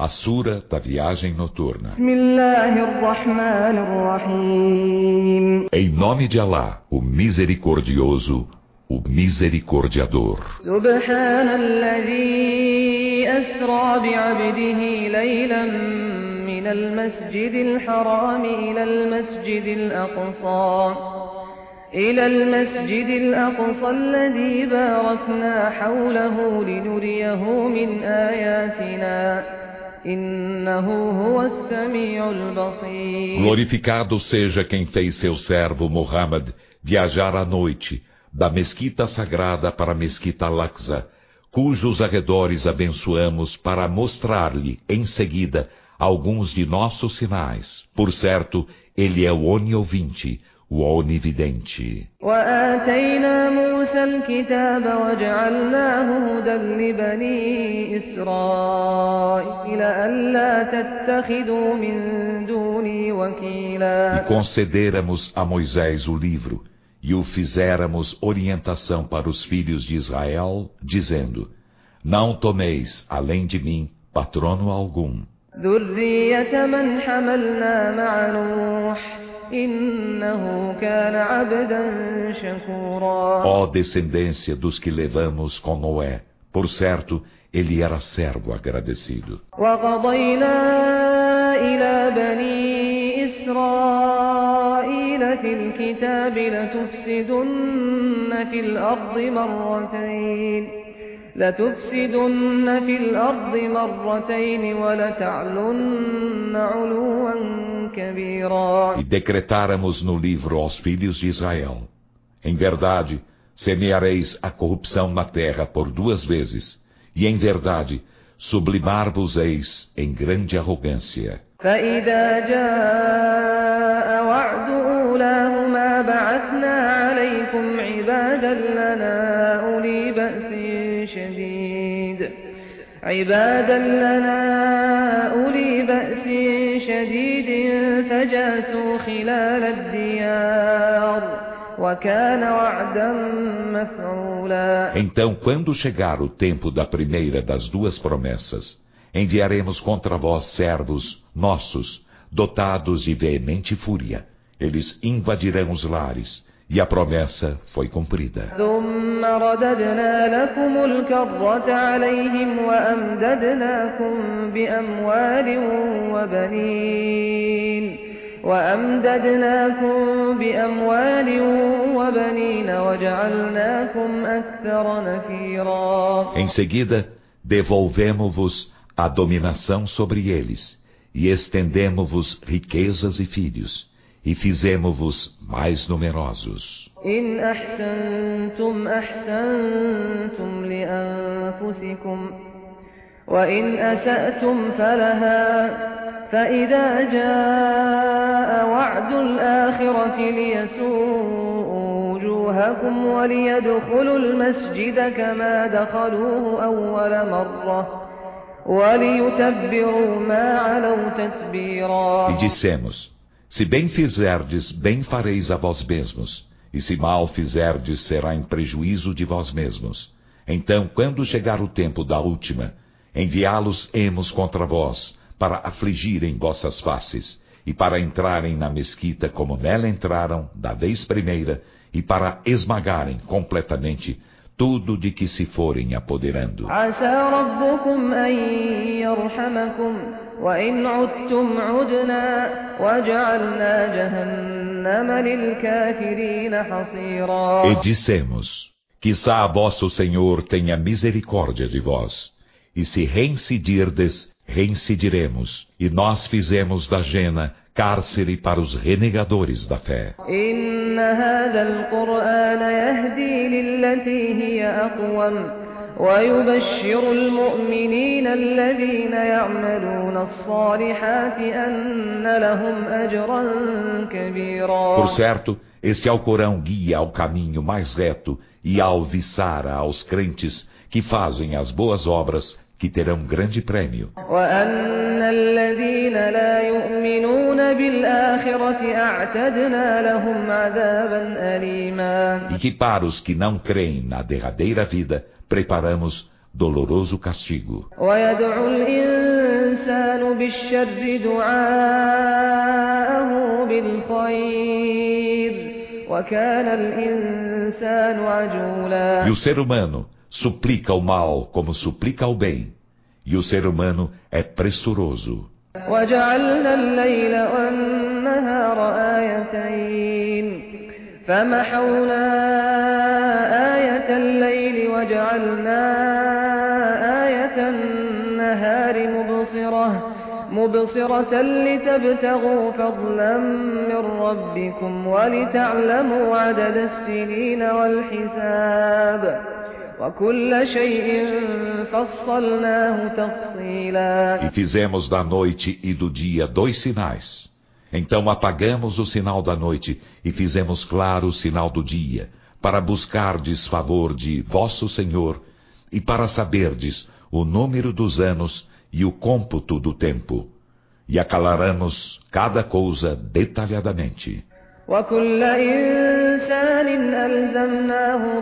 A Sura da Viagem Noturna. Em nome de Alá, o Misericordioso, o Misericordiador. Subhanalladhi asra bi'abdihi laylan min al-masjid al-haram ila al-masjid al-aqsa. إلى المسجد الأقصى الذي باركنا حوله لنريه من آياتنا إنه هو السميع البصير. Glorificado seja quem fez seu servo Muhammad viajar à noite da mesquita sagrada para a mesquita Al-Aqsa, cujos arredores abençoamos para mostrar-lhe em seguida alguns de nossos sinais. Por certo, ele é o oniovinte, o onividente. وآتينا موسى الكتاب وجعلناه هدى لبني إسرائيل ألا تتخذوا من دوني وكيلا. E concederamos a Moisés o livro, e o fizéramos orientação para os filhos de Israel, dizendo: Não tomeis, além de mim, patrono algum. ذرية من حملنا مع نوح إنه كان عبدا شكورا. Ó descendência dos que levamos com Noé, por certo, ele era servo agradecido. وقضينا إلى بني إسرائيل في الكتاب لتفسدن في الأرض مرتين ولتعلن علوا كبيرا. E decretáramos no livro aos filhos de Israel: Em verdade, semeareis a corrupção na terra por 2 vezes, e em verdade, sublimar-vos-eis em grande arrogância. فإذا جاء وعد أولاهما بعثنا عليكم عبادا لنا أولي بأس شديد فجاسوا خلال الديار وكان وعدا مفعولا. Então, quando chegar o tempo da primeira das 2 promessas, enviaremos contra vós servos nossos, dotados de veemente fúria. Eles invadirão os lares, e a promessa foi cumprida. ثم رددنا لكم الكرة عليهم وأمددناكم بأموال وبنين وجعلناكم أكثر نفيرا. Em seguida, devolvemos-vos a dominação sobre eles, e estendemos-vos riquezas e filhos, e fizemos-vos mais numerosos. إن أحسنتم أحسنتم لأنفسكم وإن أسأتم فلها فإذا جاء وعد الآخرة ليسوءوا وجوهكم وليدخلوا المسجد كما دخلوه أول مرة وليتبروا ما علوا تتبيرا. E dissemos: se bem fizerdes, bem fareis a vós mesmos, e se mal fizerdes, será em prejuízo de vós mesmos. Então, quando chegar o tempo da última, enviá-los-emos contra vós, para afligirem vossas faces, e para entrarem na mesquita como nela entraram da vez primeira, e para esmagarem completamente tudo de que se forem apoderando. عسى ربكم أن يرحمكم وإن عدتم عدنا وجعلنا جهنم للكافرين حصيرا. E dissemos: quizá vosso Senhor tenha misericórdia de vós, e se reincidirdes, reincidiremos, e nós fizemos da Jena cárcere para os renegadores da fé. إن هذا القرآن يهدي للتي هي أقوم ويبشر المؤمنين الذين يعملون الصالحات أن لهم أجرا كبيرا. Por certo, este Alcorão guia ao caminho mais reto e alviçara aos crentes que fazem as boas obras, que terão grande prêmio. وأن الذين لا يؤمنون بالآخرة أعتدنا لهم عذابا أليما. E que para os que não creem na derradeira vida, preparamos doloroso castigo. ويدعو الإنسان بالشر دعاءه بالخير وكان الإنسان عجولا. E o ser humano suplica o mal como suplica o bem, e o ser humano é pressuroso. وجعلنا الليل والنهار آيتين فمحونا آية الليل وجعلنا آية النهار مبصرة لتبتغوا فضلا من ربكم ولتعلموا عدد السنين والحساب وكل شيء فصلناه تفصيلا. E fizemos da noite e do dia 2 sinais. Então apagamos o sinal da noite e fizemos claro o sinal do dia, para buscardes favor de vosso Senhor e para saberdes o número dos anos e o cômputo do tempo. E aclaramos cada coisa detalhadamente. وكل إنسان ألزمناه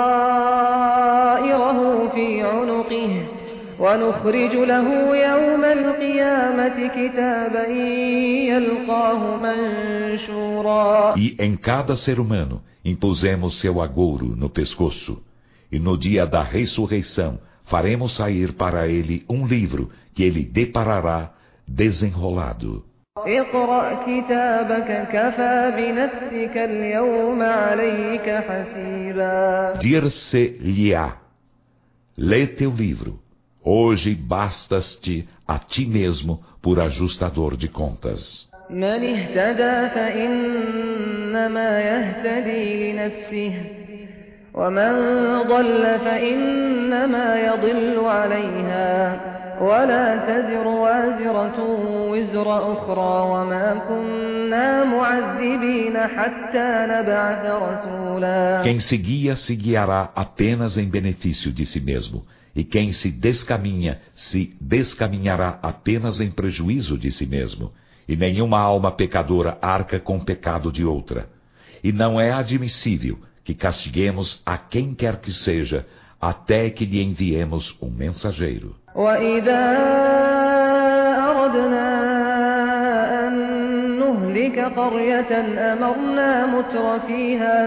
طائره في عنقه ونخرج له يوم القيامة كتابا يلقاه منشورا. E em cada ser humano impusemos seu agouro no pescoço, e no dia da ressurreição faremos sair para ele um livro que ele deparará desenrolado. اقرأ كتابك كفى بنفسك اليوم عليك حسيبا. Dir-se-lhe-á: lê teu livro, hoje bastas-te a ti mesmo por ajustador de contas. من اهتدى فإنما يهتدي لنفسه ومن ضل فإنما يضل عليها ولا تزر وازرة وزر أخرى وما كنا معذبين حتى نبعث رسولا. Quem se guia, se guiará apenas em benefício de si mesmo, e quem se descaminhará apenas em prejuízo de si mesmo, e nenhuma alma pecadora arca com o pecado de outra. E não é admissível que castiguemos a quem quer que seja, até que lhe enviemos um mensageiro. وَإِذَا أَرَدْنَا أَن نُّهْلِكَ قَرْيَةً أَمَرْنَا مُتْرَ فِيهَا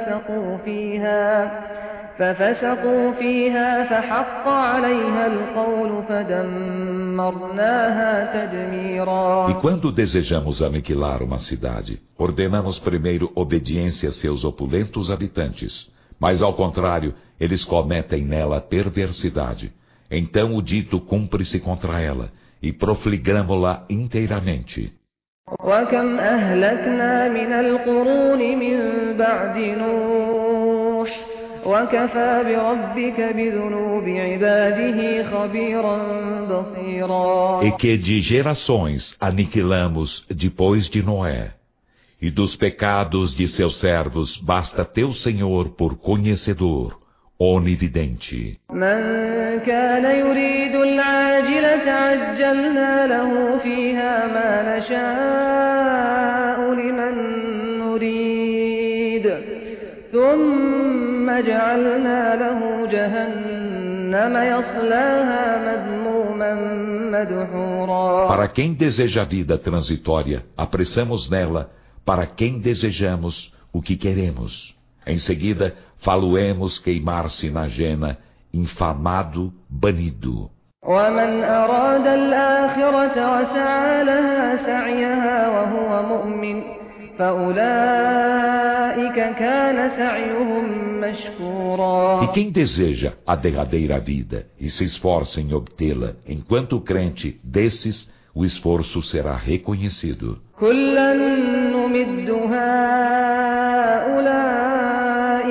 فَفَسَقُوا فِيهَا فَحَقَّ عَلَيْهَا الْقَوْلُ فَدَمَّرْنَاهَا تَدْمِيرًا. E quando desejamos aniquilar uma cidade, ordenamos primeiro obediência a seus opulentos habitantes, mas ao contrário, eles cometem nela perversidade. Então o dito cumpre-se contra ela, e profligamo-la inteiramente. وَكَمْ أَهْلَكْنَا مِنَ الْقُرُونِ مِنْ بَعْدِ نُوحٍ وَكَفَى بِرَبِّكَ بِذُنُوبِ عِبَادِهِ خَبِيرًا بَصِيرًا. E que de gerações aniquilamos depois de Noé, e dos pecados de seus servos basta teu Senhor por conhecedor, onividente. مَنْ كَانَ يُرِيدُ الْعَاجِلَةَ عَجَّلْنَا لَهُ فِيهَا مَا نَشَاءُ لِمَن نُّرِيدُ ثُمَّ جَعَلْنَا لَهُ جَهَنَّمَ يَصْلَاهَا مَذْمُومًا مَدْحُورًا. Para quem deseja a vida transitória, apressamos nela, para quem desejamos o que queremos. Em seguida, faloemos queimar-se na jena, infamado, banido. وَمَنْ أَرَادَ الْآخِرَةَ وَسَعَى لَهَا سَعْيَهَا وَهُوَ مُؤْمِنٌ فَأُولَئِكَ كَانَ سَعْيُهُمْ مَشْكُورًا. E quem deseja a derradeira vida e se esforça em obtê-la, enquanto crente, desses o esforço será reconhecido. كُلًّا نُّمِدُّ هَٰؤُلَاءِ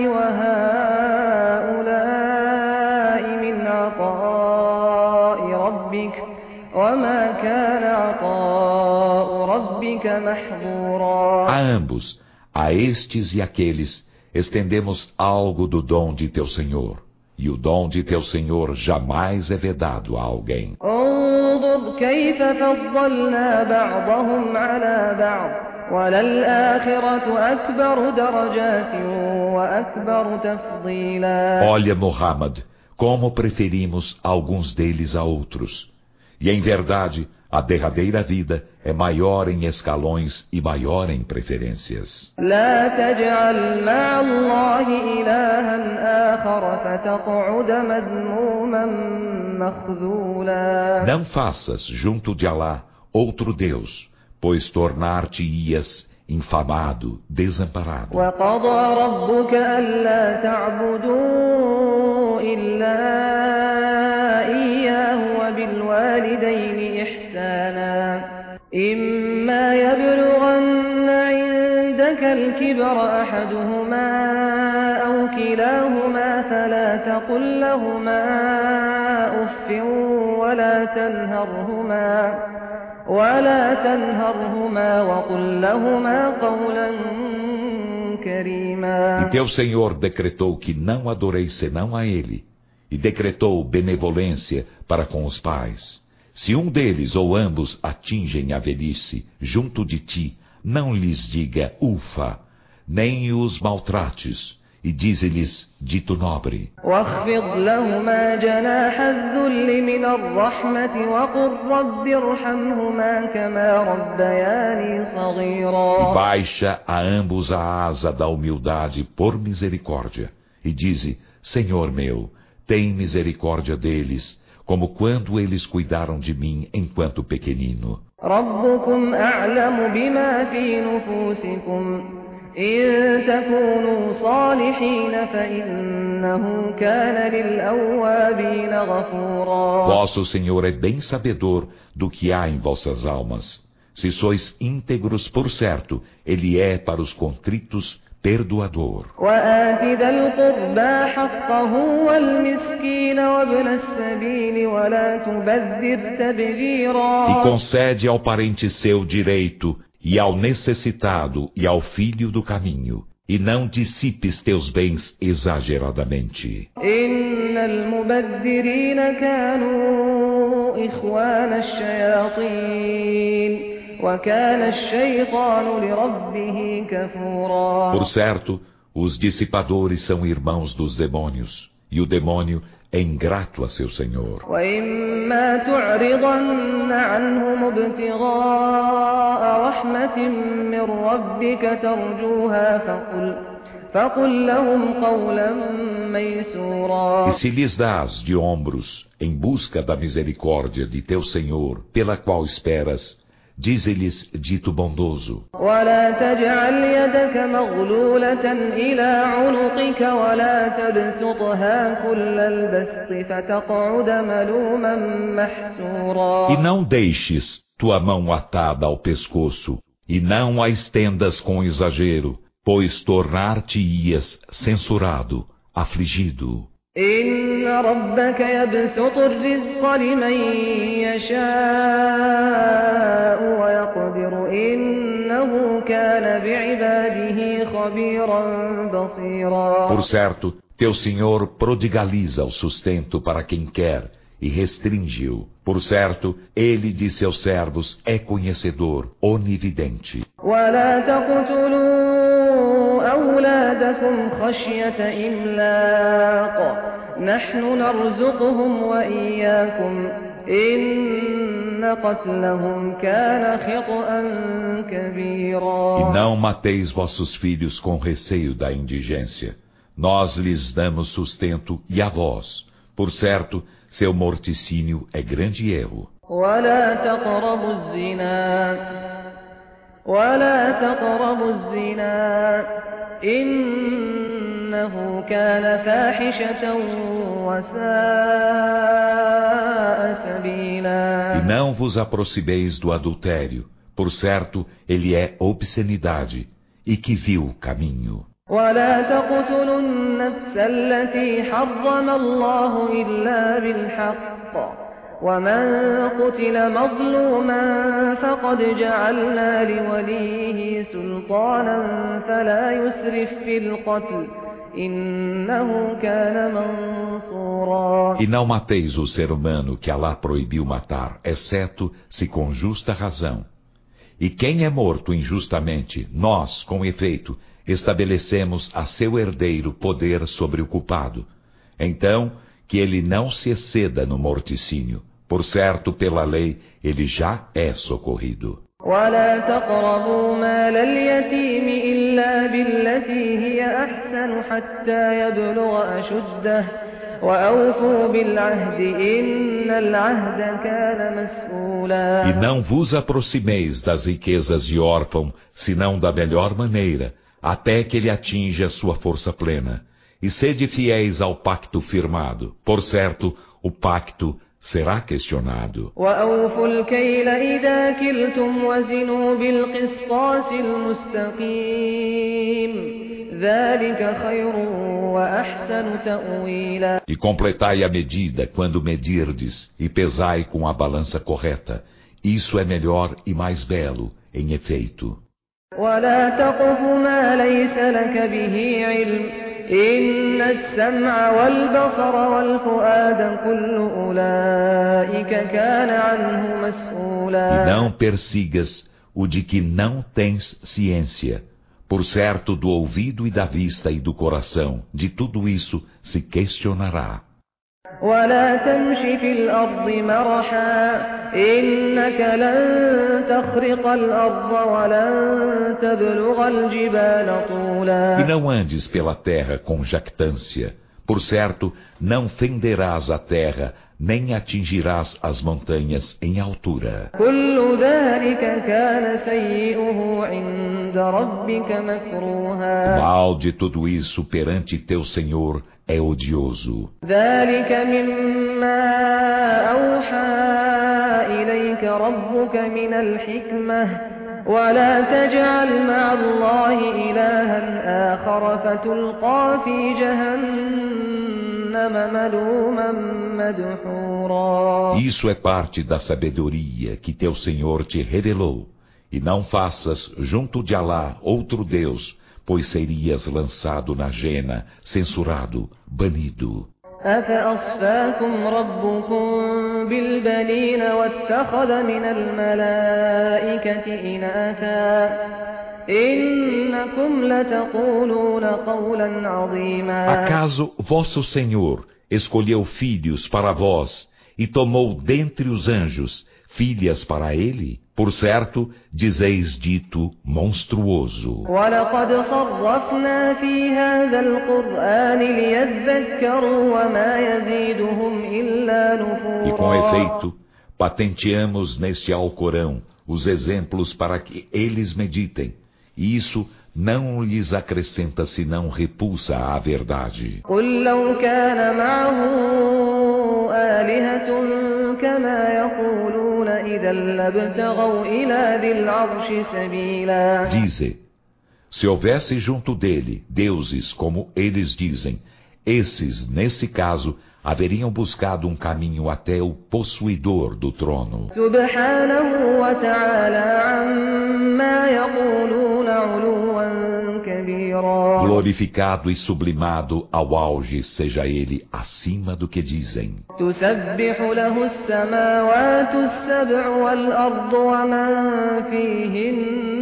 وَهَٰؤُلَاءِ مِنْ عَطَاءِ رَبِّكَ وَمَا كَانَ عَطَاءُ رَبِّكَ مَحْظُورًا. A ambos, a estes e aqueles, estendemos algo do dom de teu Senhor. E o dom de teu Senhor jamais é vedado a alguém. انظُرْ كَيْفَ فَضَّلْنَا بَعْضَهُمْ عَلَى بَعْضٍ وَلَلْآخِرَةُ أَكْبَرُ دَرَجَاتٍ وَأَكْبَرُ تَفْضِيلًا. Olha, Muhammad, como preferimos alguns deles a outros. E em verdade, a derradeira vida é maior em escalões e maior em preferências. لا تجعل مع الله إلها آخر فتقعد مذموما مخذولا. Não faças junto de Alá outro Deus, pois tornar-te-ias infamado, desamparado. وقضى ربك ألا تعبدوا إلا إياه وبالوالدين إحسانا إما يبلغن عندك الكبر أحدهما أو كلاهما فلا تقل لهما أف ولا تنهرهما وقل لهما قولا كريما. E teu Senhor decretou que não adoreis senão a Ele, e decretou benevolência para com os pais. Se um deles ou ambos atingem a velhice junto de ti, não lhes diga ufa, nem os maltrates, e dize-lhes dito nobre. واخفض لهما جناح الذل من الرحمة وقل رب ارحمهما كما ربياني صغيرا. E baixa a ambos a asa da humildade por misericórdia, e dize, Senhor meu, tem misericórdia deles, como quando eles cuidaram de mim enquanto pequenino. ربكم أعلم بما في نفوسكم إن تكونوا صالحين فإنه كان للأوابين غفورا. Vosso Senhor é bem sabedor do que há em vossas almas. Se sois íntegros, por certo, Ele é para os contritos perdoador. وآت ذا القربى حقه والمسكين وابن السبيل ولا تبذر تبذيرا. E concede ao parente seu direito, e ao necessitado e ao filho do caminho, e não dissipes teus bens exageradamente. إن المبذرين كانوا إخوان الشياطين وكان الشيطان لربه كفورا. Por certo, os dissipadores são irmãos dos demônios, e o demônio é ingrato a seu Senhor. وإما تعرضن عنهم ابتغاء رحمة من ربك ترجوها فقل لهم قولا ميسورا. E se lhes dás de ombros em busca da misericórdia de teu Senhor, pela qual esperas, dize-lhes dito bondoso. ولا تجعل يدك مغلولة إلى عنقك ولا تبسطها كل البسط فتقعد ملوما محسورا. E não deixes tua mão atada ao pescoço, e não a estendas com exagero, pois tornar-te-ias censurado, afligido. إن ربك يبسط الرزق لمن يشاء ويقدر إنه كان بعباده خبيرا بصيرا. Por certo, teu Senhor prodigaliza o sustento para quem quer e restringe-o. Por certo, Ele de seus servos é conhecedor, onividente. ولا تقتلوا أولادكم خشية إملاق نحن نرزقهم وإياكم إن قتلهم كان خطأ كبيرا. E não mateis vossos filhos com receio da indigência. Nós lhes damos sustento e a vós. Por certo, seu morticínio é grande erro. ولا تقربوا الزنا إنه كان فاحشة وساء سبيلا. E não vos aproximeis do adultério. Por certo, ele é obscenidade e que vil caminho. ولا تقتلوا النفس التي حرم الله إلا بالحق ومن قتل مظلوما فقد جعلنا لوليه سلطانا فلا يسرف في القتل إنه كان منصورا. E não mateis o ser humano que Alá proibiu matar, exceto se com justa razão. E quem é morto injustamente, nós, com efeito, estabelecemos a seu herdeiro poder sobre o culpado. Então, que ele não se exceda no morticínio, Por certo, pela lei, ele já é socorrido. ولا تقربوا مال اليتيم إلا بالتي هي أحسن حتى يبلغ أشده وأوفوا بالعهد إن العهد كان مسؤولا. E não vos aproximeis das riquezas de órfão, senão da melhor maneira, até que ele atinja sua força plena. E sede fiéis ao pacto firmado. Por certo, o pacto será questionado. وأوفوا الكيل إذا كلتم وزنوا بالقسطاس المستقيم ذلك خير وأحسن تأويلا. E completai a medida quando medirdes, e pesai com a balança correta. Isso é melhor e mais belo, em efeito. ولا تقف ما ليس لك به علم إن السمع والبصر والفؤاد كل أولئك كان عنه مسؤولا. E não persigas o de que não tens ciência. Por certo, do ouvido e da vista e do coração, de tudo isso se questionará. ولا تمش في الأرض مرحا إنك لن تخرق الأرض ولن تبلغ الجبال طولا. E não andes pela terra com jactância. Por certo, não fenderás a terra, nem atingirás as montanhas em altura. كل ذلك كان سيئه عند ربك O مكروها. mal de tudo isso perante teu Senhor é odioso. ذلك مما أوحى إليك ربك من الحكمة ولا تجعل مع الله إلها آخر فتلقى في جهنم ملوما مدحورا. Isso é parte da sabedoria que teu Senhor te revelou. E não faças junto de Alá outro Deus, pois serias lançado na jena, censurado, banido. أفأصفاكم ربكم بالبنين واتخذ من الملائكة إناثا إنكم لتقولون قولا عظيما. Acaso vosso Senhor escolheu filhos para vós e tomou dentre os anjos filhas para ele? Por certo, dizeis dito monstruoso. وَلَقَدْ صَرَّفْنَا فِي هَذَا الْقُرْآنِ لِيَذَّكَّرُوا وَمَا يَزِيدُهُمْ إِلَّا E com نُفُورًا. efeito, patenteamos neste Alcorão os exemplos para que eles meditem, e isso não lhes acrescenta senão repulsa à verdade. قُل لَّوْ كَانَ مَعَهُ آلِهَةٌ كَمَا يَقُولُونَ إِذًا لَّابْتَغَوْا إِلَىٰ ذِي الْعَرْشِ سَبِيلًا. Dize, se houvesse junto dele deuses como eles dizem, esses, nesse caso, haveriam buscado um caminho até o possuidor do trono. سُبْحَانَهُ وَتَعَالَىٰ عَمَّا يَقُولُونَ عُلُوًّا كَبِيرًا. Glorificado e sublimado ao auge seja ele acima do que dizem. تسبح له السماوات السبع والأرض ومن فيهن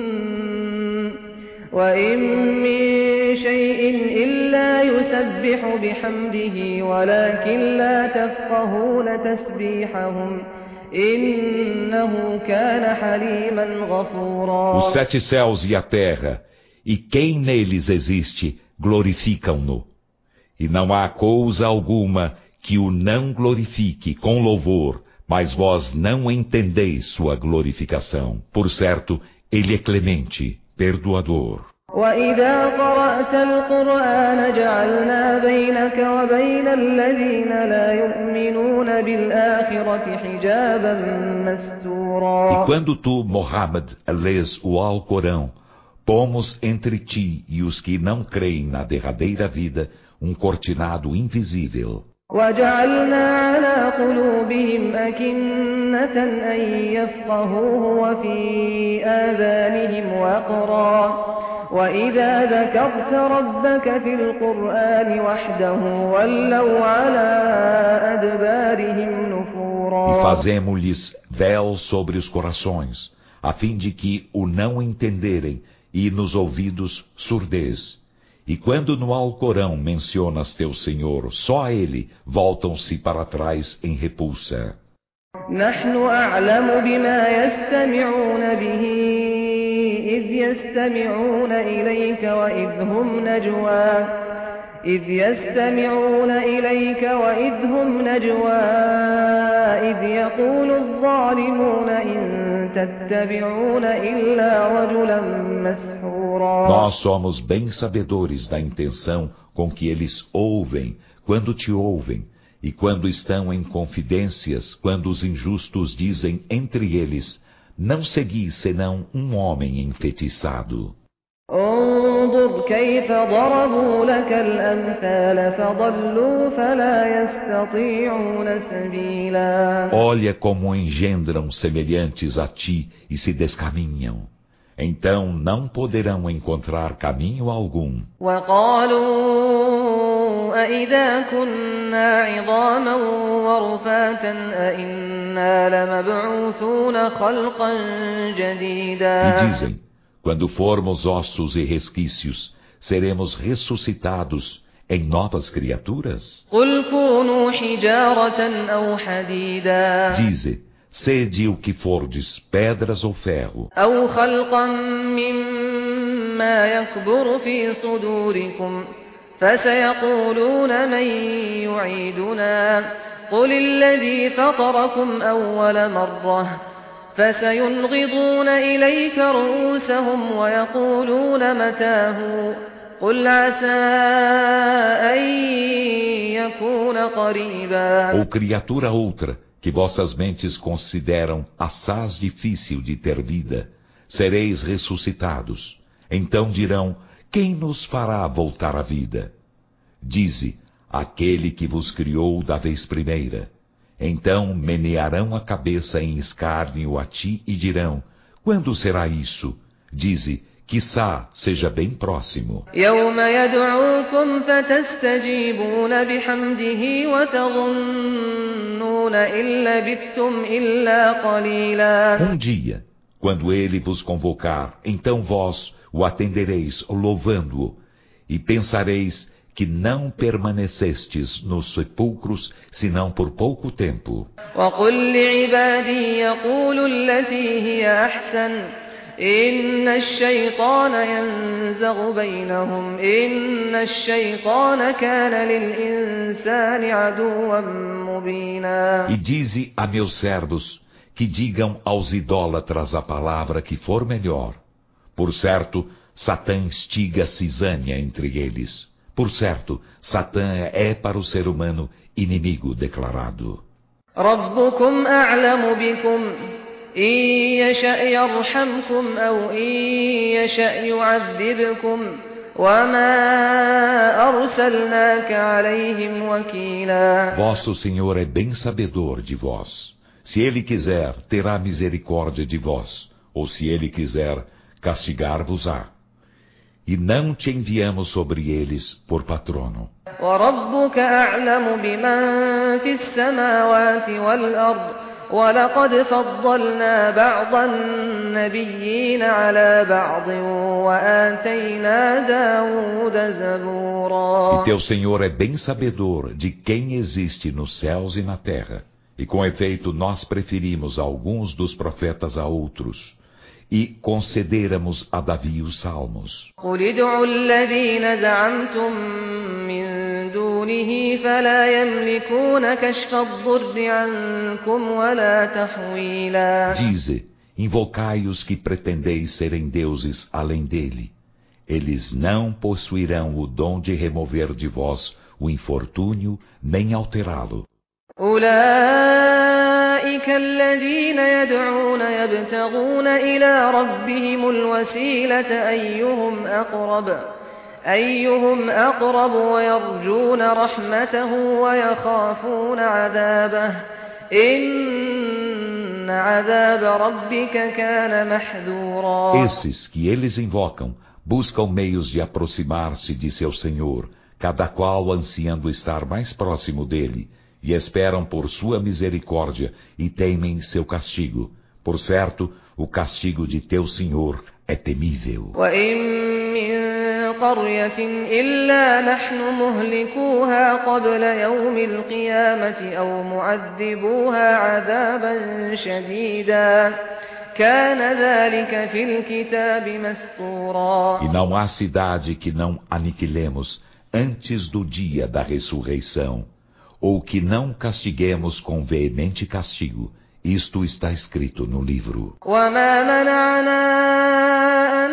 وإن من شيء إلا يسبح بحمده ولكن لا تفقهون تسبيحهم إنه كان حليما غفورا. Os 7 céus e a terra, e quem neles existe, glorificam-no. E não há coisa alguma que o não glorifique com louvor, mas vós não entendeis sua glorificação. Por certo, ele é clemente, perdoador. وَإِذَا قَرَأْتَ الْقُرْآنَ جَعَلْنَا بَيْنَكَ وَبَيْنَ الَّذِينَ لَا يُؤْمِنُونَ بِالْآخِرَةِ حِجَابًا مَسْتُورًا. E quando tu, Muhammad, lês o Alcorão, pomos entre ti e os que não creem na derradeira vida um cortinado invisível. وَجَعَلْنَا عَلَىٰ قُلُوبِهِمْ أَكِنَّةً أَن يَفْقَهُوهُ وَفِي آذَانِهِمْ وَقْرًا وَإِذَا ذَكَرْتَ رَبَّكَ فِي الْقُرْآنِ وَحْدَهُ وَلَّوْا عَلَىٰ أَدْبَارِهِمْ نُفُورًا. E fazemos-lhes véu sobre os corações, a fim de que o não entenderem, e nos ouvidos surdez. E quando no Alcorão mencionas teu Senhor, só a ele voltam-se para trás em repulsa. نحن أعلم بما يستمعون به إذ يستمعون إليك وإذ هم نجوى إذ يقول الظالمون إن تتبعون إلا رجلا مسحورا. Nós somos bem sabedores da intenção com que eles ouvem, quando te ouvem, e quando estão em confidências, quando os injustos dizem entre eles, não segui senão um homem enfeitiçado. انظر كيف ضربوا لك الأمثال فضلوا فلا يستطيعون سبيلا. Olha como engendram semelhantes a ti e se descaminham. Então não poderão encontrar caminho algum. وقالوا أإذا كنا عظاما ورفاتا أإنا لمبعوثون خلقا جديدا. E dizem, quando formos ossos e resquícios, seremos ressuscitados em novas criaturas? قل كونوا حجارة أو حديدا. Dize, sede o que fordes, pedras ou ferro. أو خلقا مما يكبر في صدوركم فسيقولون من يعيدنا قل الذي فطركم أول مرة فسينغضون إليك رؤوسهم ويقولون متاه قل عسى أن يكون قريبا. Ou criatura outra, que vossas mentes consideram assaz difícil de ter vida, sereis ressuscitados. Então dirão, quem nos fará voltar à vida? Dize, aquele que vos criou da vez primeira. Então menearão a cabeça em escárnio a ti e dirão, quando será isso? Dize, quiçá seja bem próximo. يوم يدعوكم فتستجيبون بحمده وتظنون إن لبثتم إلا قليلا. Dia, quando ele vos convocar, então vós o atendereis louvando-o, e pensareis que não permanecestes nos sepulcros, senão por pouco tempo. وقل لعبادي يقولوا التي هي أحسن إن الشيطان ينزغ بينهم إن الشيطان كان للإنسان عدوا مبينا. E dize a meus servos que digam aos idólatras a palavra que for melhor. Por certo, Satã instiga cisânia entre eles. Por certo, Satã é para o ser humano inimigo declarado. ربكم أعلم بكم إن يشأ يرحمكم أو إن يشأ يعذبكم وما أرسلناك عليهم وكيلا. Vosso Senhor é bem sabedor de vós. Se Ele quiser, terá misericórdia de vós, ou se Ele quiser, castigar-vos-á. E não te enviamos sobre eles por patrono. وَرَبُّكَ أَعْلَمُ بِمَنْ فِي السَّمَاوَاتِ وَالْأَرْضِ وَلَقَدْ فَضَّلْنَا بَعْضَ النَّبِيِّينَ عَلَى بَعْضٍ وَآتَيْنَا دَاوُودَ زَبُورًا. E teu Senhor é bem sabedor de quem existe nos céus e na terra. E com efeito nós preferimos alguns dos profetas a outros. E concederamos a Davi os salmos. قُلِ ادْعُوا الَّذِينَ زَعَمْتُم مِّن دُونِهِ فَلَا يَمْلِكُونَ كَشْفَ الضُّرِّ عَنكُمْ وَلَا تَحْوِيلًا. Dize, invocai os que pretendeis serem deuses além dele. Eles não possuirão o dom de remover de vós o infortúnio, nem alterá-lo. أولئك الذين يدعون يبتغون إلى ربهم الوسيلة أيهم أقرب ويرجون رحمته ويخافون عذابه إن عذاب ربك كان محذورا. Esses que eles invocam buscam meios de aproximar-se de seu Senhor, cada qual ansiando estar mais próximo dele, e esperam por sua misericórdia e temem seu castigo. Por certo, o castigo de teu Senhor é temível. وَإِن مِّن قرية إلا نحن مهلكوها قبل يوم القيامة أو معذبوها عذابا شديدا كان ذلك في الكتاب مسطورا. E não há cidade que não aniquilemos antes do dia da ressurreição, ou que não castiguemos com veemente castigo. Isto está escrito no livro. وما منعنا أن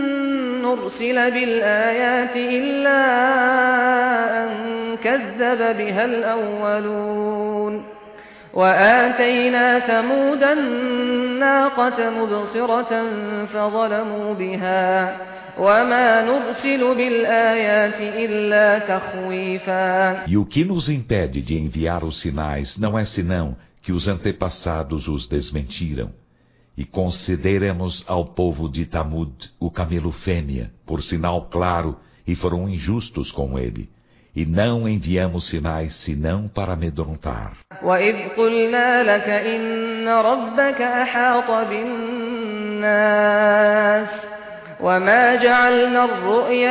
نرسل بالآيات إلا أن كذب بها الأولون وآتينا ثمود الناقة مبصرة فظلموا بها وما نرسل بالآيات إلا تخويفا. E o que nos impede de enviar os sinais não é senão que os antepassados os desmentiram, e concederemos ao povo de Tamud o camelo fêmea, por sinal claro, e foram injustos com ele. E não enviamos sinais senão para amedrontar. وَإِذْ قُلْنَا لَكَ إِنَّ رَبَّكَ أَحَاطَ بِالنَّاسِ وَمَا جَعَلْنَا الرُّؤْيَا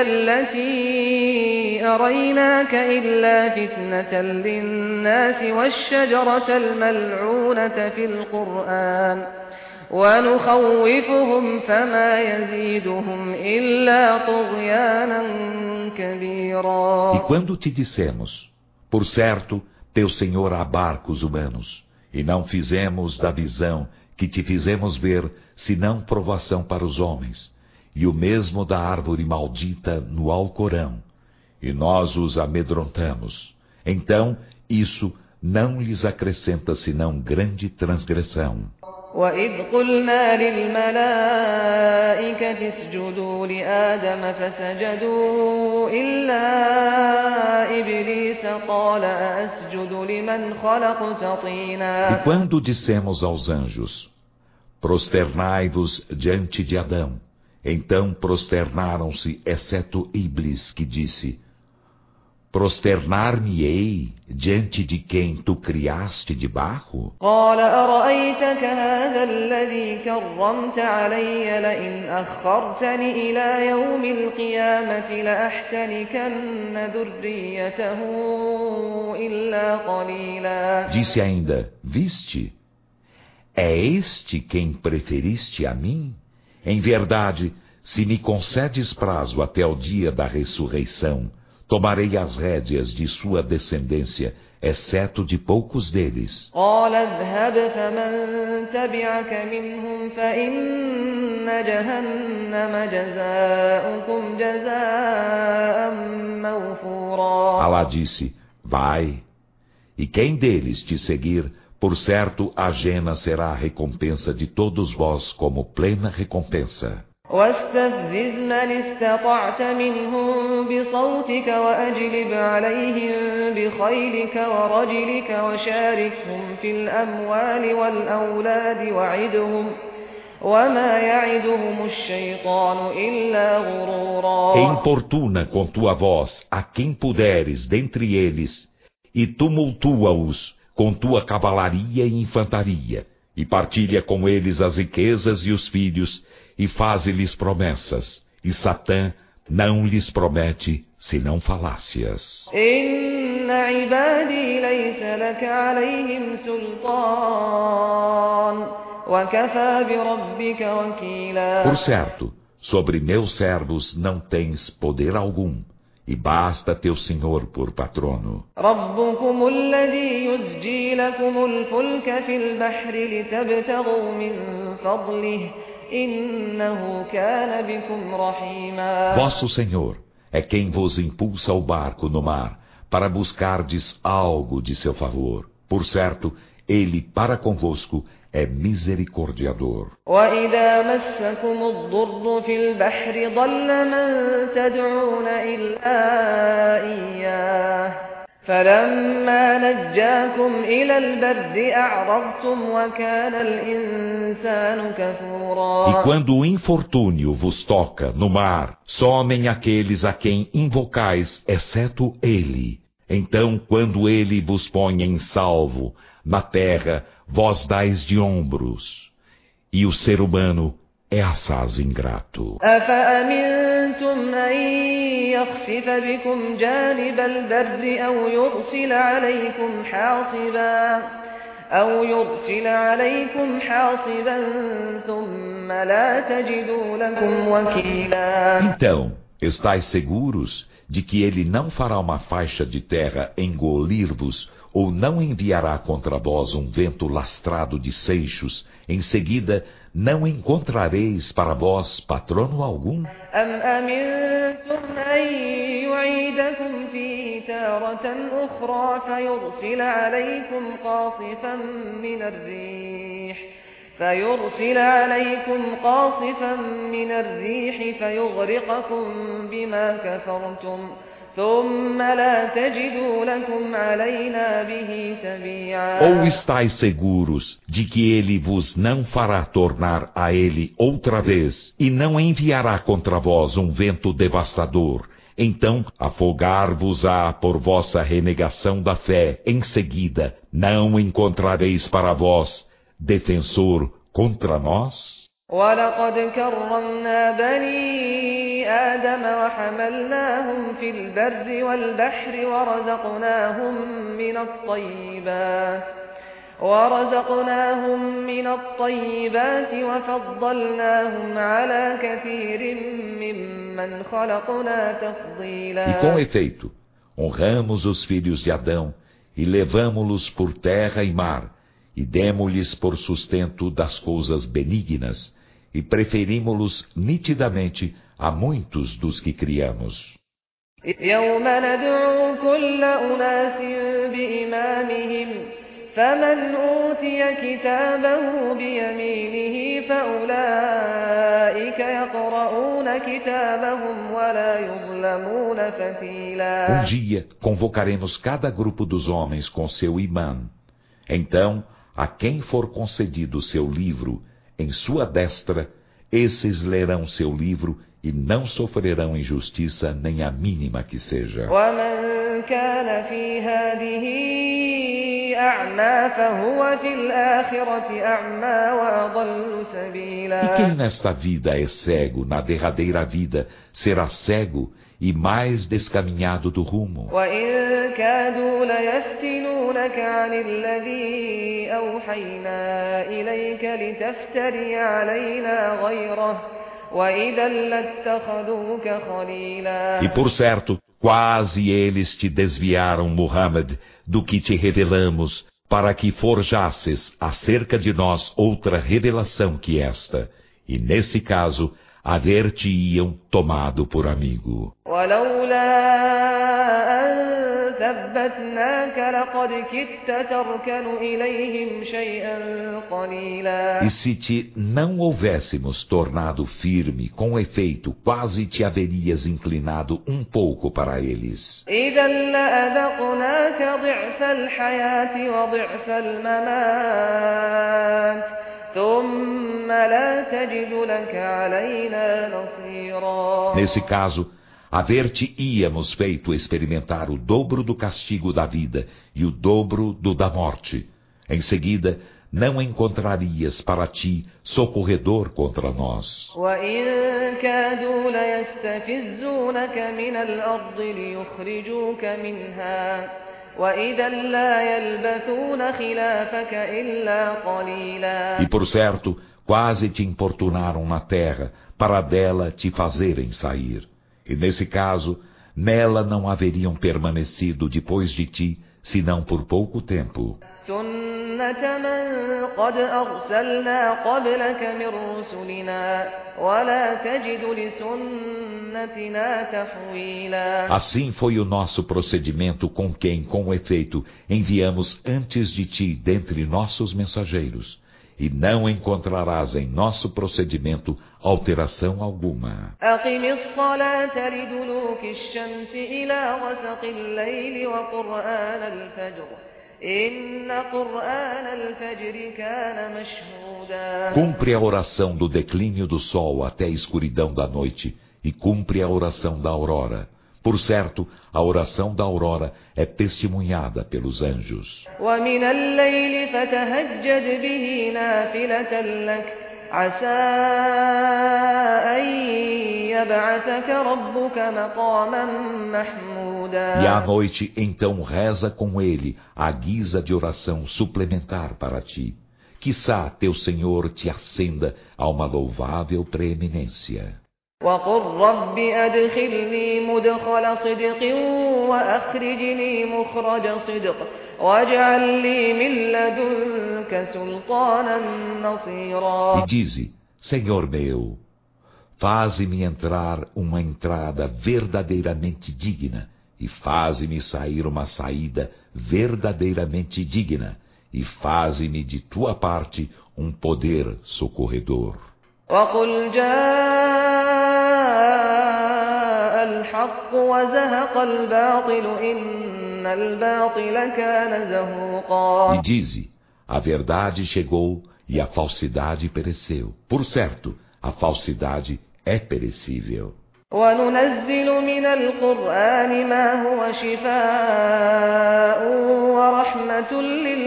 الَّتِي أَرَيْنَاكَ إِلَّا فِتْنَةً لِلنَّاسِ وَالشَّجَرَةَ الْمَلْعُونَةَ فِي الْقُرْآنِ وَنُخَوِّفُهُمْ فَمَا يَزِيدُهُمْ إِلَّا طُغْيَانًا كَبِيرًا. E quando te dissemos, por certo, teu Senhor abarca os humanos, e não fizemos da visão que te fizemos ver, senão provação para os homens, e o mesmo da árvore maldita no Alcorão, e nós os amedrontamos. Então, isso não lhes acrescenta senão grande transgressão. وَإِذْ قُلْنَا لِلْمَلَائِكَةِ اسْجُدُوا لِآدَمَ فَسَجَدُوا إِلَّا إِبْلِيسَ قَالَ أَأَسْجُدُ لِمَنْ خَلَقْتَ طِينًا. E quando dissemos aos anjos, prosternai-vos diante de Adão, então prosternaram-se, exceto Iblis, que disse, prosternar-me-ei diante de quem tu criaste de barro? قال أرأيتك هذا الذي كرمت علي لئن أخرتني إلى يوم القيامة لأحتنكن ذريته إلا قليلا. Disse ainda, viste? É este quem preferiste a mim? Em verdade, se me concedes prazo até o dia da ressurreição, tomarei as rédeas de sua descendência, exceto de poucos deles. قال اذهب فمن تبعك منهم فإن جهنم جزاؤكم جزاء موفورا. Alá disse, vai, e quem deles te seguir, por certo a jena será a recompensa de todos vós como plena recompensa. واستفزز من استطعت منهم بصوتك وأجلب عليهم بخيلك ورجلك وشاركهم في الأموال والأولاد وعدهم وما يعدهم الشيطان إلا غرورا. Importuna com tua voz a quem puderes dentre eles e tumultua-os com tua cavalaria e infantaria e partilha com eles as riquezas e os filhos e faze-lhes promessas, e Satã não lhes promete senão falácias. Inna ibadi laysa laka alayhim sultan, wa kafa bi rabbika wakila. Por certo, sobre meus servos não tens poder algum, e basta teu Senhor por patrono. Rabbukum alladhi yusji lakum al-fulka fil bahri litabtaghu min fadlihi. Vosso Senhor é quem vos impulsa o barco no mar, para buscardes algo de seu favor. Por certo, Ele para convosco é misericordiador. وَإِذَا مَسَّكُمُ الضُّرُّ فِي الْبَحْرِ ضَلَّ مَن تَدْعُونَ إِلَّا إِيَّاهُ فَلَمَّا نَجَّاكُمْ إِلَى الْبَرِّ أَعْرَضْتُمْ وَكَانَ الْإِنسَانُ كَفُورًا. E quando o infortúnio vos toca no mar, somem aqueles a quem invocais, exceto Ele. Então, quando Ele vos põe em salvo na terra, vós dais de ombros. E o ser humano é assaz ingrato. أَفَأَمِنْتُمْ أأمنتم أن يخسف بكم جانب البر أو يرسل عليكم حاصبا ثم لا تجدوا لكم وكيلا. Então, estais seguros de que ele não fará uma faixa de terra engolir-vos, ou não enviará contra vós um vento lastrado de seixos, em seguida não encontrareis para vós patrono algum? أم أمنتم أن يعيدكم فيه تارة أخرى فيرسل عليكم قاصفا من الريح فيغرقكم بما كفرتم ثم لا تجدوا لكم علينا به تبيعا. Ou estáis seguros de que ele vos não fará tornar a ele outra vez e não enviará contra vós um vento devastador? Então afogar-vos-á por vossa renegação da fé. Em seguida, não encontrareis para vós defensor contra nós? وَلَقَدْ كَرَّمْنَا بَنِي آدَمَ وَحَمَلْنَاهُمْ فِي الْبَرِّ وَالْبَحْرِ ورزقناهم من الطيبات وفضلناهم على كثير ممن خلقنا تفضيلا. E com efeito, honramos os filhos de Adão e levamo-los por terra e mar, e demo-lhes por sustento das coisas benignas, e preferimos-los nitidamente a muitos dos que criamos. يوم ندعو كل أناس بإمامهم فمن أوتي كتابه بيمينه فأولئك يقرؤون كتابهم ولا يظلمون فتيلا. Dia convocaremos cada grupo dos homens com seu imã. Então, a quem for concedido seu livro em sua destra, esses lerão seu livro e não sofrerão injustiça nem a mínima que seja. ومن كان في هذه أعمى فهو في الآخرة أعمى وأضل سبيلا. E quem nesta vida é cego, na derradeira vida será cego e mais descaminhado do rumo. وإن كادوا ليفتنونك عن الذي أوحينا إليك لتفتري علينا غيره وإذا لاتخذوك خليلا. E por certo, quase eles te desviaram, Muhammad, do que te revelamos, para que forjasses acerca de nós outra revelação que esta, e nesse caso, haver-te-iam tomado por amigo. E se te não houvéssemos tornado firme, com efeito, quase te haverias inclinado um pouco para eles. Nesse caso, haver-te-íamos feito experimentar o dobro do castigo da vida e o dobro do da morte. Em seguida, não encontrarias para ti socorredor contra nós. E por certo, quase te importunaram na terra, para dela te fazerem sair. E nesse caso, nela não haveriam permanecido depois de ti, senão por pouco tempo. Assim foi o nosso procedimento com quem, com efeito, enviamos antes de ti dentre nossos mensageiros. E não encontrarás em nosso procedimento alteração alguma. Cumpre a oração do declínio do sol até a escuridão da noite, e cumpre a oração da aurora. Por certo, a oração da aurora é testemunhada pelos anjos. يبعثك ربك مقاما محمودا. E à noite, então, reza com ele à guisa de oração suplementar para ti. Quiçá teu Senhor te ascenda a uma louvável preeminência. وقل رب أدخلني مدخل صدق وأخرجني مخرج صدق واجعل لي من لدنك سلطانا نصيرا. E dize, Senhor meu, faze-me entrar uma entrada verdadeiramente digna, e faze-me sair uma saída verdadeiramente digna, e faze-me de tua parte um poder socorredor. وقل جاء الحق وزهق الباطل إن الباطل كان زهوقا. E dize, a verdade chegou e a falsidade pereceu. Por certo, a falsidade é perecível. وننزل من القرآن ما هو شفاء ورحمة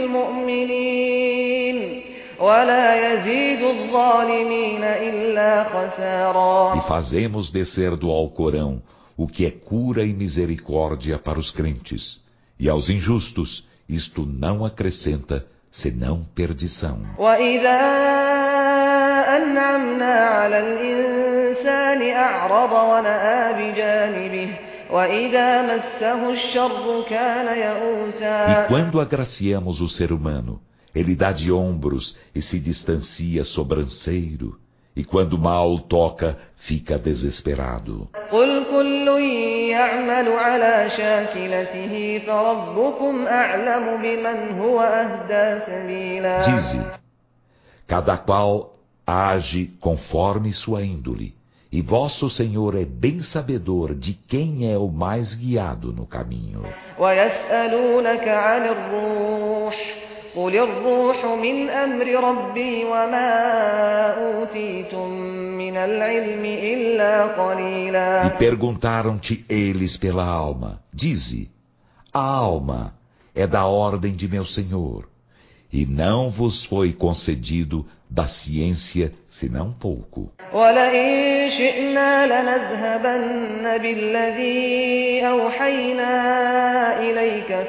للمؤمنين ولا يزيد الظالمين إلا خسارا. E fazemos descer do Alcorão o que é cura e misericórdia para os crentes, e aos injustos isto não acrescenta senão perdição. وإذا أنعمنا على الإنسان أعرض ونأى بجانبه وإذا مسه الشر كان يئوسا. E quando agraciamos o ser humano, ele dá de ombros e se distancia sobranceiro, e quando mal toca, fica desesperado. قل كل يعمل على شاكلته فربكم أعلم بمن هو أهدى سبيلا. Dize, cada qual age conforme sua índole, e vosso Senhor é bem sabedor de quem é o mais guiado no caminho. ويسألونك عن الروح قل الروح من أمر ربي وما أوتيتم من العلم إلا قليلا. E perguntaram-te eles pela alma. Dize, a alma é da ordem de meu Senhor, e não vos foi concedido da ciência senão pouco. ولئن شئنا لنذهبن بالذي أوحينا إليك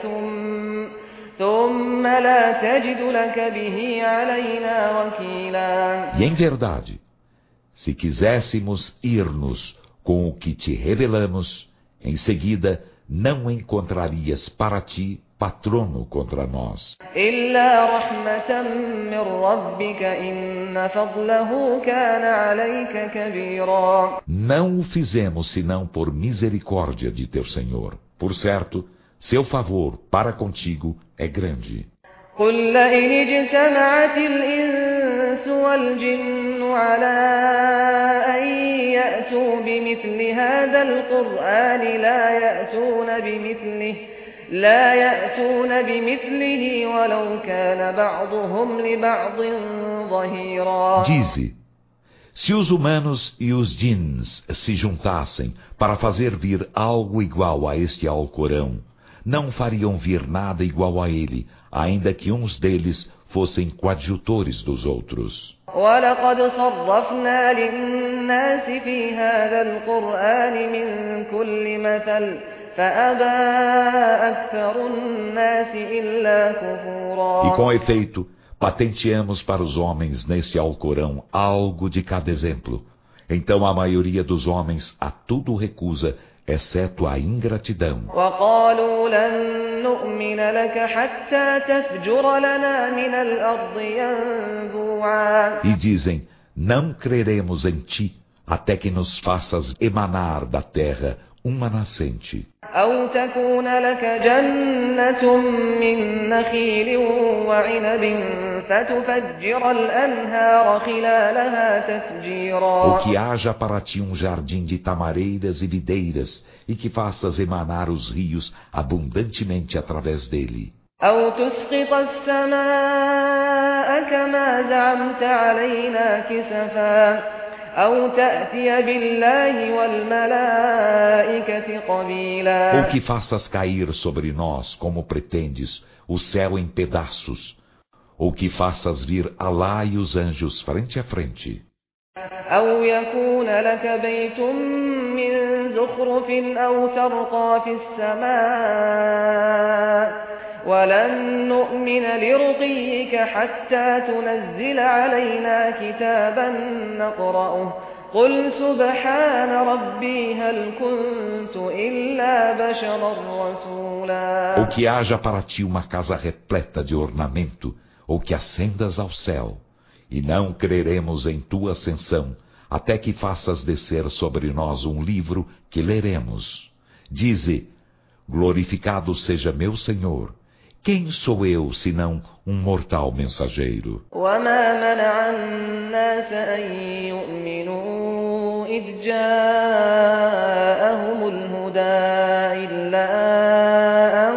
ثم لا تجد لك به علينا وكيلا. E em verdade, se quiséssemos ir-nos com o que te revelamos, em seguida não encontrarias para ti patrono contra nós. إلا رحمة من ربك إن فضله كان عليك كبيرا. Não o fizemos senão por misericórdia de teu Senhor. Por certo, seu favor para contigo é grande. قل لئن اجتمعت الإنس والجن على أن يأتوا بمثل هذا القرآن لا يأتون بمثله ولو كان بعضهم لبعض ظهيرا. Dize, se os humanos e os djinns se juntassem para fazer vir algo igual a este Alcorão, não fariam vir nada igual a ele, ainda que uns deles fossem coadjutores dos outros. وَلَقَدْ صَرَّفْنَا لِلنَّاسِ فِي هَذَا الْقُرْآنِ مِنْ كُلِّ مَثَلٍ فَأَبَى أَكْثَرُ النَّاسِ إِلَّا كُفُورًا. E com efeito, patenteamos para os homens neste Alcorão algo de cada exemplo. Então a maioria dos homens a tudo recusa, exceto a ingratidão. وَقَالُوا لَن نُّؤْمِنَ لَكَ حَتَّى تَفْجُرَ لَنَا مِنَ الْأَرْضِ يَنبُوعًا. E dizem, não creremos em ti, até que nos faças emanar da terra uma nascente. أَوْ تَكُونَ لَكَ جَنَّةٌ مِّن نَّخِيلٍ وَعِنَبٍ فَتُفَجِّرَ الْأَنْهَارَ خِلَالَهَا تَفْجِيرًا. Ou que haja para ti um jardim de tamareiras e videiras, e que faças emanar os rios abundantemente através dele. أَوْ تُسْقِطَ السَّمَاءَ كَمَا زَعَمْتَ عَلَيْنَا كِسَفًا أَوْ تَأْتِيَ بِاللَّهِ وَالْمَلَائِكَةِ قَبِيلًا. Ou que faças cair sobre nós, como pretendes, o céu em pedaços, ou que faças vir Alá e os anjos frente a frente. أو يكون لك بيت من زخرف أو ترقى في السماء ولن نؤمن لرقيك حتى تنزل علينا كتابا نقرأه قل سبحان ربي هل كنت إلا بشرا رسولا. Ou que haja para ti uma casa repleta de ornamento, ou que ascendas ao céu, e não creremos em tua ascensão, até que faças descer sobre nós um livro que leremos. Dize, glorificado seja meu Senhor. Quem sou eu, senão um mortal mensageiro? وما منع الناس أن يؤمنوا إذ جاءهم الهدى إلا أن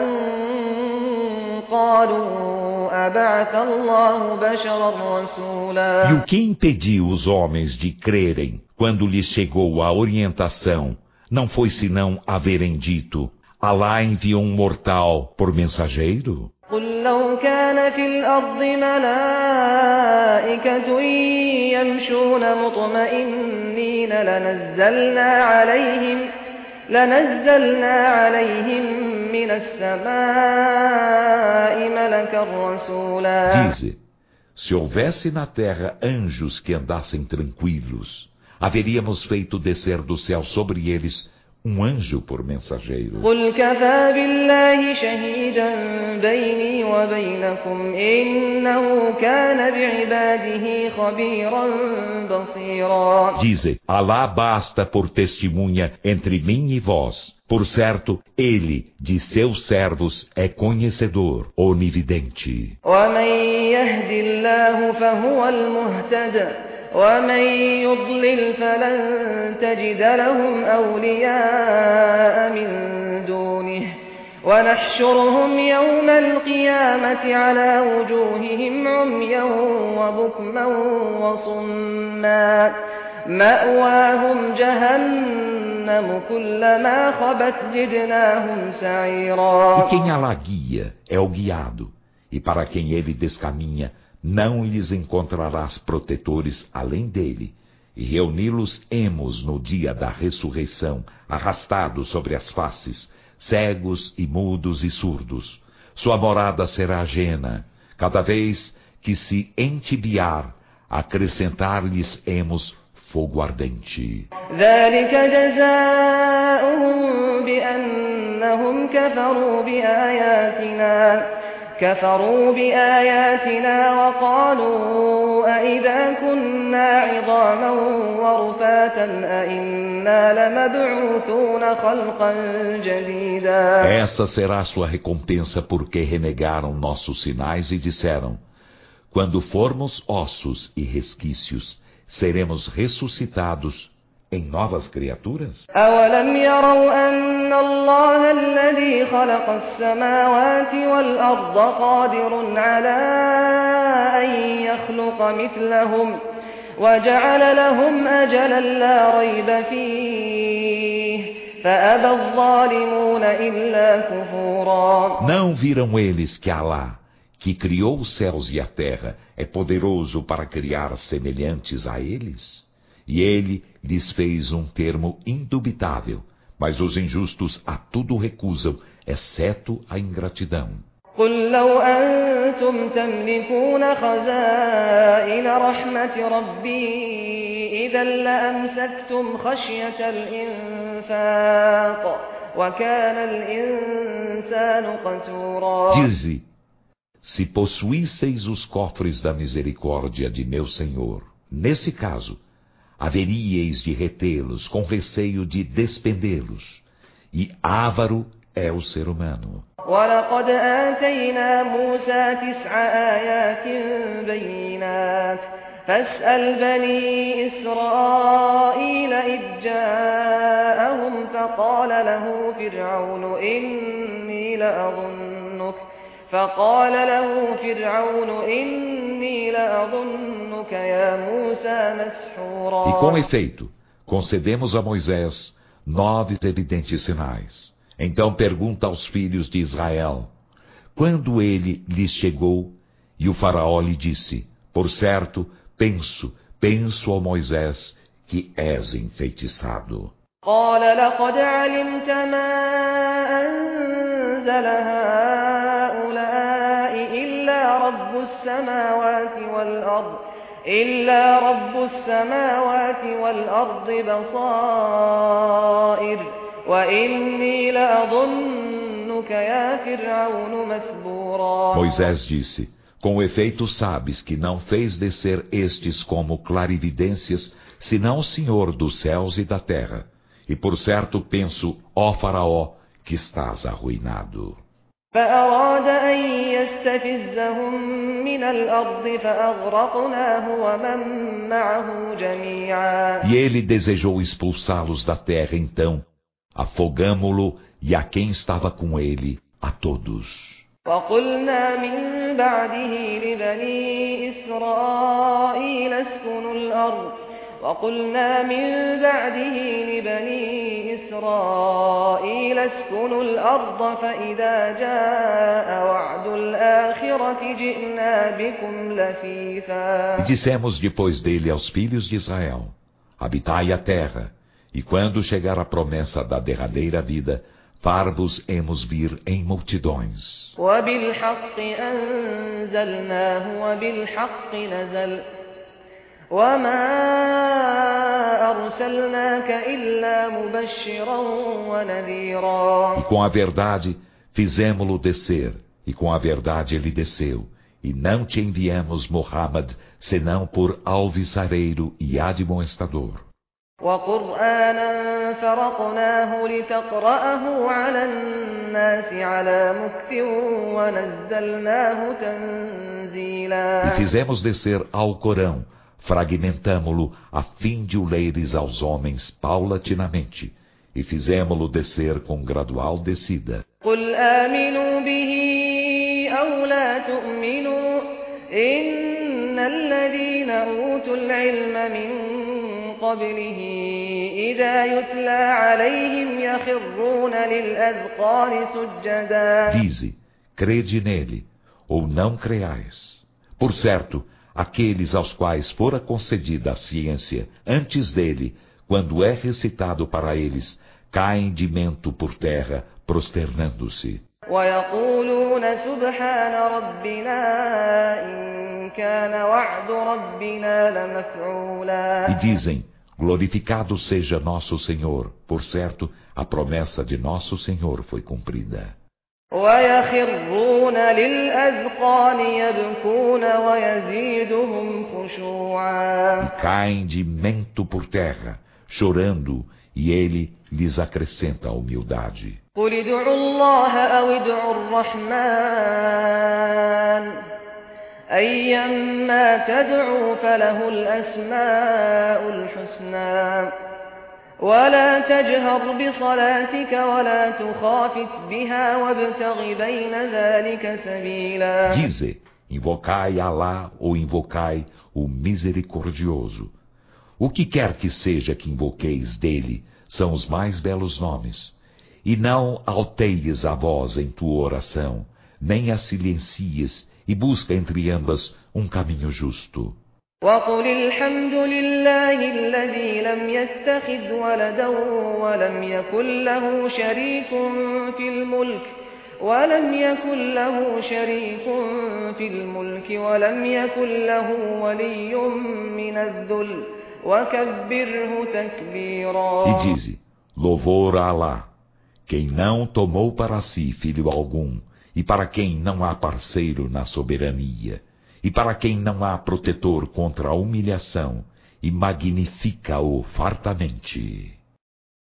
قالوا أبعث الله بشرا رسولا. E o que impediu os homens de crerem quando lhes chegou a orientação não foi senão haverem dito: Alá enviou um mortal por mensageiro? قل لو كان في الأرض ملائكة يمشون مطمئنين لنزلنا عليهم من السماء ملكا رسولا. Dize, se houvesse na terra anjos que andassem tranquilos, haveríamos feito descer do céu sobre eles um anjo por mensageiro. قل كفى بالله شهيدا بيني وبينكم إنه كان بعباده خبيرا بصيرا. Dize, Alá basta por testemunha entre mim e vós. Por certo, ele, de seus servos, é conhecedor, onividente. ومن يهد الله فهو المهتد ومن يضلل فلن تجد لهم أولياء من دونه ونحشرهم يوم القيامة على وجوههم عميا وبكما وصما مأواهم جهنم كلما خبت زدناهم سعيرا. E quem Alá guia é o guiado, e para quem ele descaminha, não lhes encontrarás protetores além dele, e reuni-los-emos no dia da ressurreição, arrastados sobre as faces, cegos e mudos e surdos. Sua morada será ajena, cada vez que se entibiar, acrescentar-lhes-emos fogo ardente. ذلك جزاؤهم بأنهم كفروا بآياتنا وقالوا أئذا كنا عظاما ورفاتا أئنا لمبعوثون خلقا جديدا. Essa será sua recompensa porque renegaram nossos sinais e disseram: quando formos ossos e resquícios, seremos ressuscitados em novas criaturas? أولم يروا أن الله الذي خلق السماوات والأرض قادر على أن يخلق مثلهم وجعل لهم أجلا لا ريب فيه فأبى الظالمون إلا كفورا. Não viram eles que Alá, que criou os céus e a terra, é poderoso para criar semelhantes a eles? E ele lhes fez um termo indubitável, mas os injustos a tudo recusam, exceto a ingratidão. قل لو أنتم تملكون خزائن رحمة ربي إذا لأمسكتم خشية الإنفاق وكان الإنسان قتورا. Dize, se possuísseis os cofres da misericórdia de meu Senhor, nesse caso, haveríeis de retê-los com receio de despendê-los. E ávaro é o ser humano. وَلَقَدْ آتَيْنَا مُوسَى 9 آيَاتٍ بَيِّنَاتٍ فَاسْأَلْ بَنِي إِسْرَائِيلَ إِذْ جَاءَهُمْ فَقَالَ له فرعون إني لأظنك يا موسى مسحورا. E com efeito, concedemos a Moisés 9 evidentes sinais. Então pergunta aos filhos de Israel, quando ele lhes chegou, e o faraó lhe disse, por certo, penso ao Moisés que és enfeitiçado. قال لقد علمت ما أنزل هؤلاء إلا رب السماوات والأرض بصائر وإني لأظنك يا فرعون مثبورا. Moisés disse: com efeito sabes que não fez descer estes como clarividências, senão o Senhor dos céus e da terra. E por certo penso, ó Faraó, que estás arruinado. فأراد أن يستفزهم من الأرض فأغرقناه ومن معه جميعا. E ele desejou expulsá-los da terra, então afogamo-lo e a quem estava com ele, a todos. وقلنا من بعده لبني إسرائيل اسكنوا الأرض وقلنا من بعده لبني إسرائيل اسكنوا الأرض فإذا جاء وعد الآخرة جئنا بكم لفيفا. E dissemos depois dele aos filhos de Israel: habitai a terra, e quando chegar a promessa da derradeira vida, far-vos-emos vir em multidões. وبالحق أنزلناه وبالحق نزل وما أرسلناك إلا مبشرا ونذيرا. E com a verdade fizemo-lo descer, e com a verdade ele desceu, e não te enviamos Muhammad senão por alviçareiro e admoestador. وقرآنا فرقناه لتقرأه على الناس على مكث ونزلناه تنزيلا. E fizemos descer ao Corão, fragmentamo-lo a fim de o leres aos homens paulatinamente, e fizemo-lo descer com gradual descida. قل آمنوا به أو لا تؤمنوا إن الذين أوتوا العلم من قبله إذا يتلى عليهم يخرون للأذقان سجدا. Dize, crede nele, ou não creais. Por certo, aqueles aos quais fora concedida a ciência antes dele, quando é recitado para eles, caem de mento por terra, prosternando-se. ويقولون سبحان ربنا إن كان وعد ربنا لمفعولا. E dizem, glorificado seja nosso Senhor, por certo, a promessa de nosso Senhor foi cumprida. ويخرون للأذقان يبكون ويزيدهم خشوعا. E caem de mento por terra, chorando, e ele lhes acrescenta a humildade. قل ادعوا الله أو ادعوا الرحمن أيما تدعوا فله الأسماء الحسنى ولا تجهر بصلاتك ولا تخافت بها وابتغ بين ذلك سبيلا. Dize, invocai Alá ou invocai o Misericordioso. O que quer que seja que invoqueis dele são os mais belos nomes. E não alteies a voz em tua oração, nem a silencies, e busca entre ambas um caminho justo. وقل الحمد لله الذي لم يتخذ ولدا ولم يكن له شريك في الملك ولم يكن له ولي من الذل وكبره تكبيرا. E dize, louvor a Alá, quem não tomou para si filho algum, e para quem não há parceiro na soberania, e para quem não há protetor contra a humilhação, e magnifica-o fartamente.